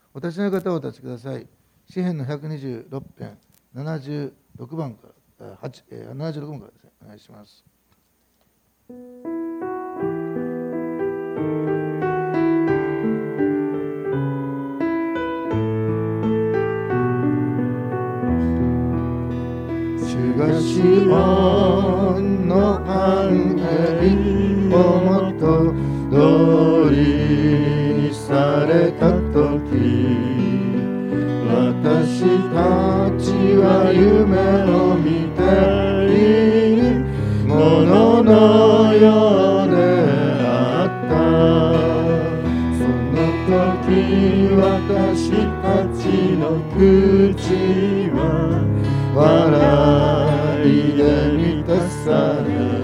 お立ちの方はお立ちください。詩編の126編76番から76番からですね。お願いします。主がシオンの繁栄をもと通りにされたとき、私たちは夢を見ているもののようであった。その時私たちの口は笑いで満たされ、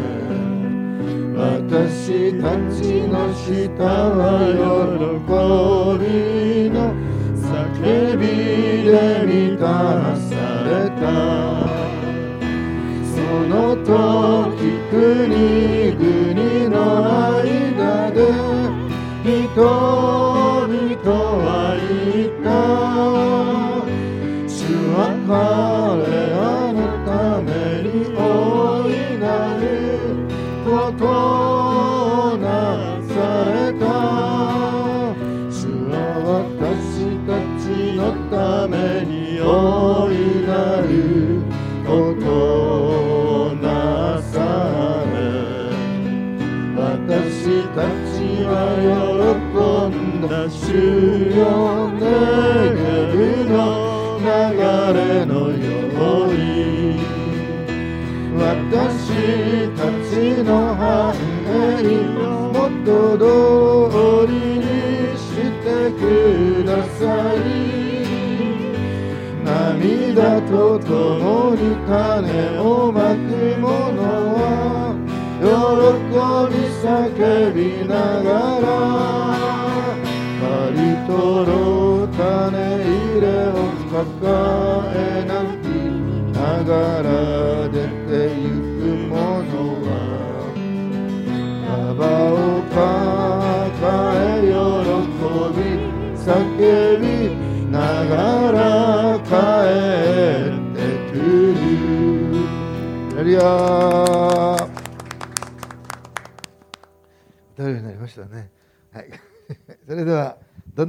私たちの舌は喜びの叫びで満たされた。その時国々の間で人々は言った。主は彼らのために大いなることをなされた。主は私たちのために大いなることをなされ、私たちは喜んだ。主よ、ネゲブの流れのように私たちの繁栄を元通りにしてください。涙とともに種をまく者は喜び叫びながら、刈り取ろう種入れを抱え泣きながら出てゆく者は束を抱え喜び叫びながら帰ってくる。ハレルヤ。歌うようになりましたね。はい。それではDon't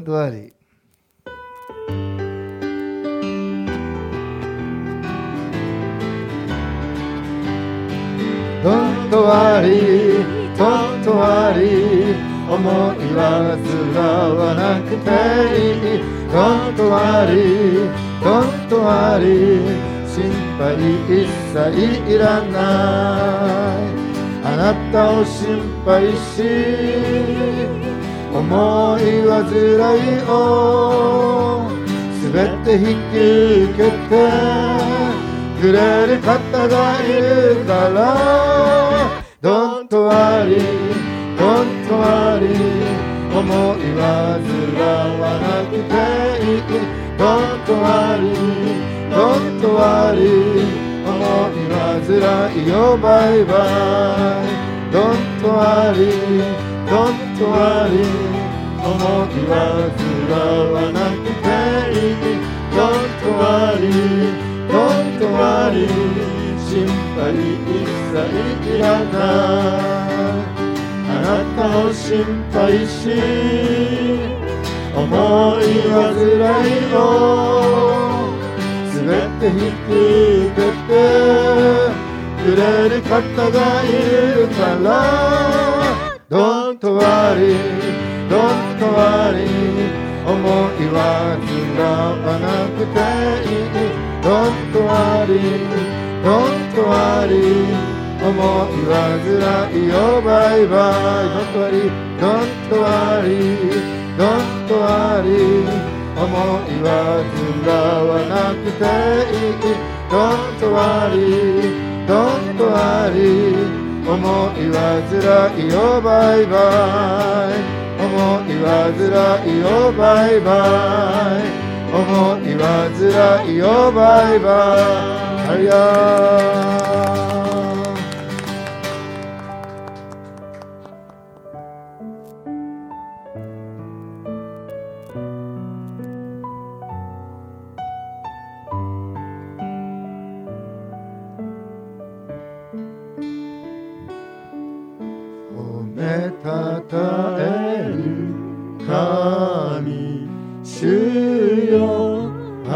worry。Don't worry, don't worry、 思いは煩わなくていい。 Don't worry, don't worry、 心配一切いらない。あなたを心配し思い煩いをすべて引き受けてくれる方がいるから。 Don't worry, don't worry、 思い煩わなくていい。 Don't worry, don't worry、 思い煩いよバイバイ。 Don't worry, don't worry、 思い煩わなくていい。 Don't worry, don't worry、 心配一切いらない。あなたを心配し思い煩いをすべて引き受けてくれる方がいるから。 Don't worry, don't worry、 思い煩わなくていい。 Don't worry, don't worry、 思い煩いよバイバイ。 Don't worry, don't worry, don't worry、 思い煩わなくていい。 Don't worry, don't worry、 思い煩いよバイバイ。思い煩いよバイバイ。思い煩いよバイバイ。ハレルヤ。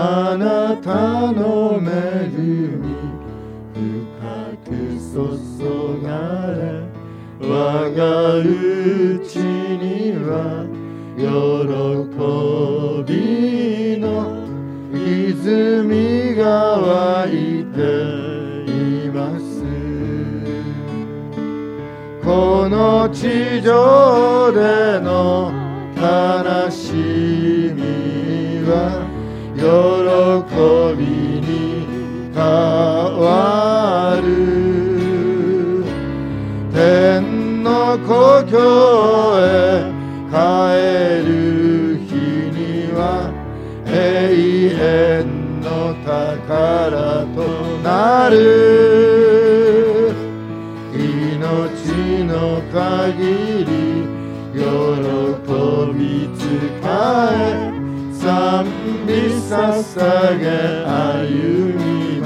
あなたの恵み深く注がれ我がうちには喜びの泉が湧いています。この地上での悲しみは喜びに変わる。天の故郷へ帰る日には永遠の宝となる。命の限り喜び使え賛美捧げ歩みます。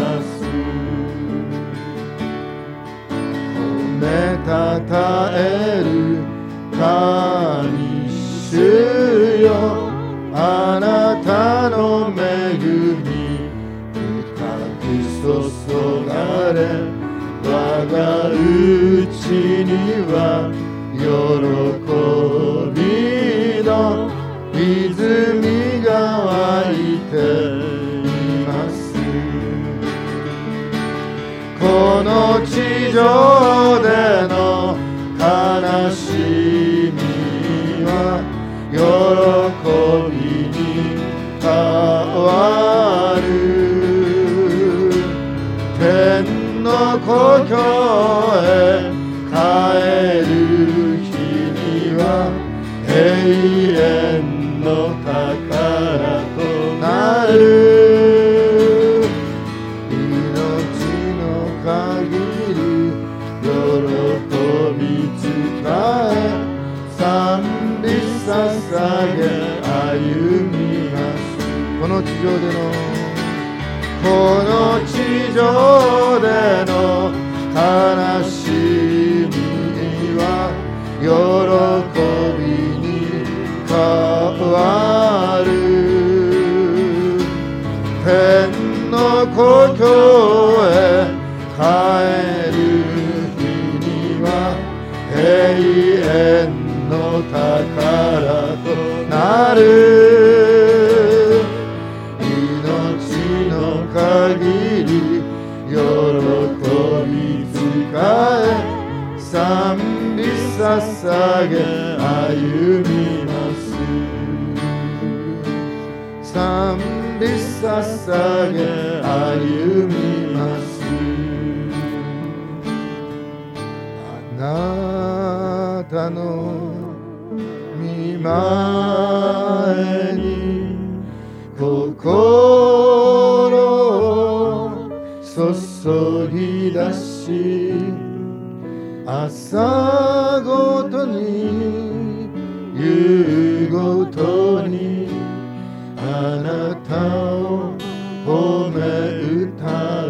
褒めたたえる神主よ、あなたの恵み深く注がれ我がうちには喜びの泉が湧いています。この地上での悲しみは喜びに変わる。天の故郷へ帰る日には永遠の宝となる。命の限り喜び使え賛美捧げ歩みます。この地上での悲しみは喜びに変わる。天の故郷へ帰る日には永遠の宝となる。命の限り喜び使え賛美捧げ歩みます。賛美捧げ歩みます。あなたの御前に心を注ぎ出し、朝ごとに夕ごとにあなたを褒め歌う。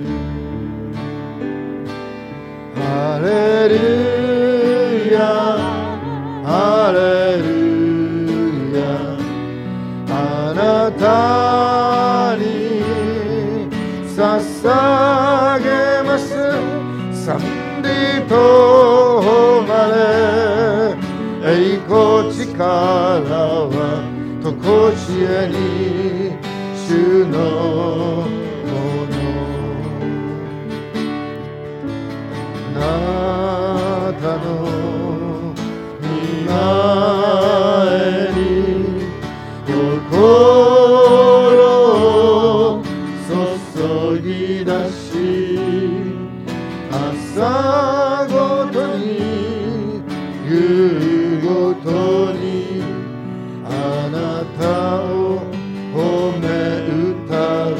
ハレルヤハレルヤ、あなたに捧げます賛美と誉れ、栄光力はとこしえに主のもの。あなたの御前に心を注ぎ出し、朝ごとに夕ごとにあなたを褒め歌う。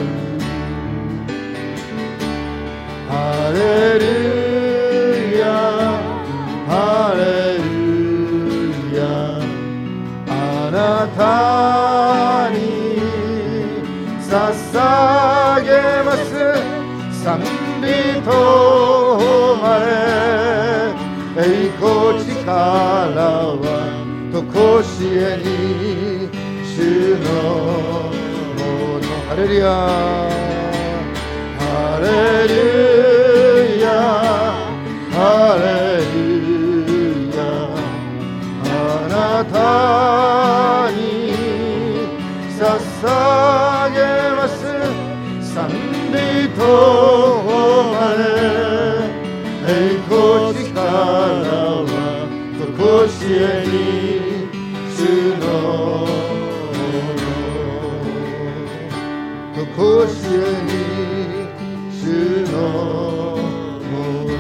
ハレルヤハレルヤ、あなたに捧げます賛美と誉れ、栄光力はとこしえに主のもの。ハレレルヤハレルヤハレルヤあなたに捧げます賛美と誉れ栄光力はとこしえに主のとこしえに主のもの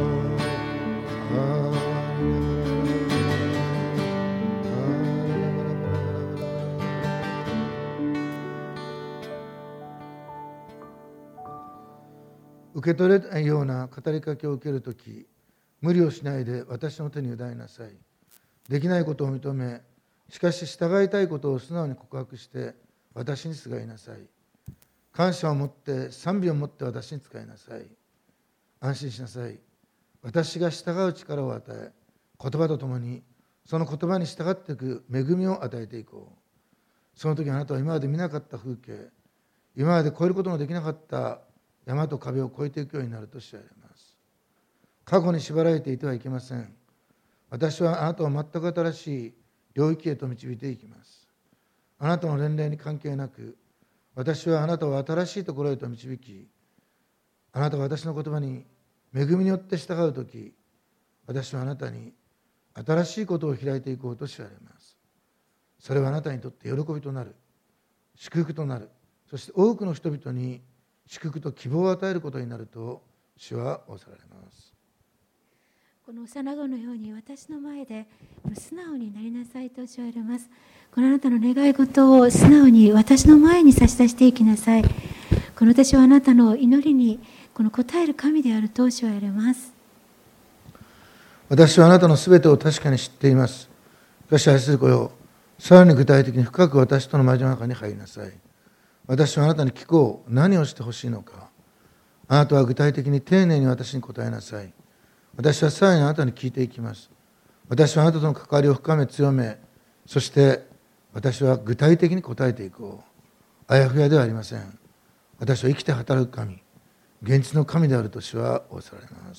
受け取れないような語りかけを受けるとき、無理をしないで私の手に委ねなさい。できないことを認め、しかし従いたいことを素直に告白して私にすがいなさい。感謝を持って賛美を持って私に使いなさい。安心しなさい。私が従う力を与え、言葉とともにその言葉に従っていく恵みを与えていこう。その時あなたは今まで見なかった風景、今まで越えることのできなかった山と壁を越えていくようになると知られます。過去に縛られていてはいけません。私はあなたを全く新しい領域へと導いていきます。あなたの年齢に関係なく、私はあなたを新しいところへと導き、あなたが私の言葉に恵みによって従うとき、私はあなたに新しいことを開いていこうと知られます。それはあなたにとって喜びとなる、祝福となる、そして多くの人々に祝福と希望を与えることになると主は仰せられます。 この幼子のように私の前で素直になりなさいと教えられます。このあなたの願い事を素直に私の前に差し出していきなさい。この私はあなたの祈りにこの応える神であると教えられます。 私はあなたのすべてを確かに知っています。しかし愛する子よ、さらに具体的に深く私との交わりの中に入りなさい。私はあなたに聞こう。何をしてほしいのか。あなたは具体的に丁寧に私に答えなさい。私はさらにあなたに聞いていきます。私はあなたとの関わりを深め強め、そして私は具体的に答えていこう。あやふやではありません。私は生きて働く神、現実の神であると主は仰せられます。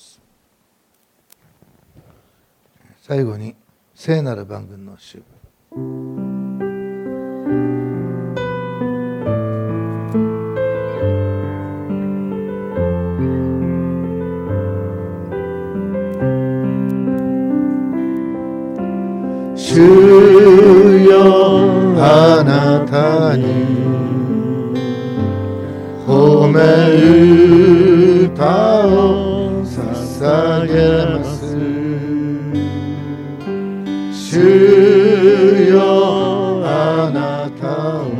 最後に聖なる万軍の主。主よあなたに褒め歌を捧げます。主よあなたを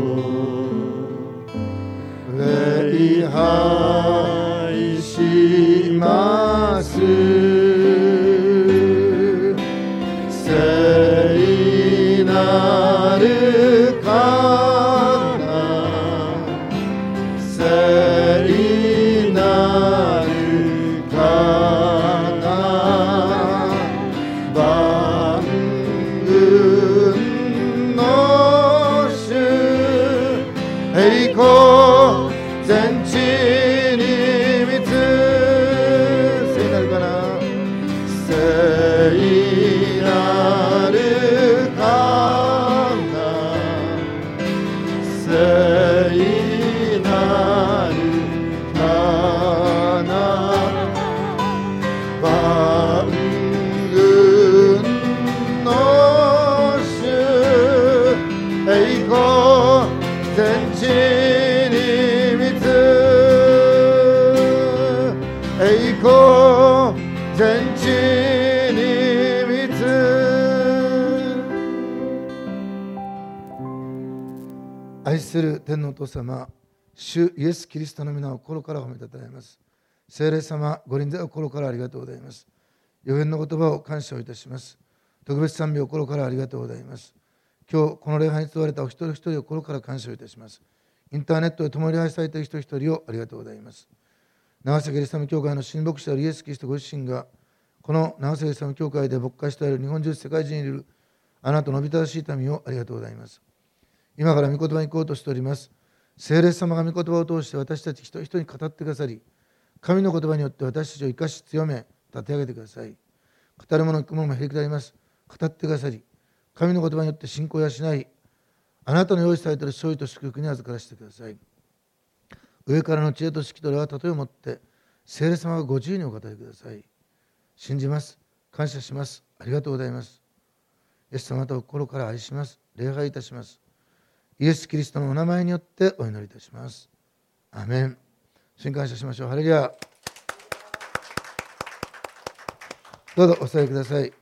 礼拝します。聖なる神、聖なる神、万軍の主、栄光全地に満つ。聖なるかな、聖なる神、聖なる神、万軍の主、栄光全地に満つ。栄光全地に満つ。愛する天のお父様、主イエス・キリストの皆を心から褒めたたえます。聖霊様、ご臨在を心からありがとうございます。予言の言葉を感謝をいたします。特別賛美を心からありがとうございます。今日この礼拝に問われたお一人一人を心から感謝をいたします。インターネットで共に礼拝されている人一人をありがとうございます。長崎エリサム教会の神牧師であるイエス・キリストご自身がこの長崎エリサム教会で牧会している日本中世界中にいるあなたのおびただしい民をありがとうございます。今から御言葉に行こうとしております。 聖霊様が御言葉を通して私たち一人一人に語ってくださり、神の言葉によって私たちを生かし強め立て上げてください。語る者聞く者もへりくだります。語ってくださり、神の言葉によって信仰を養い、あなたの用意されている勝利と祝福に預からせてください。上からの知恵と指揮と礼は例えをもって聖霊様がご自由にお語りください。信じます。感謝します。ありがとうございます。イエス様、あなたを心から愛します。礼拝いたします。イエス・キリストのお名前によってお祈りいたします。アーメン。主に感謝しましょう。ハレルヤ。どうぞお座りください。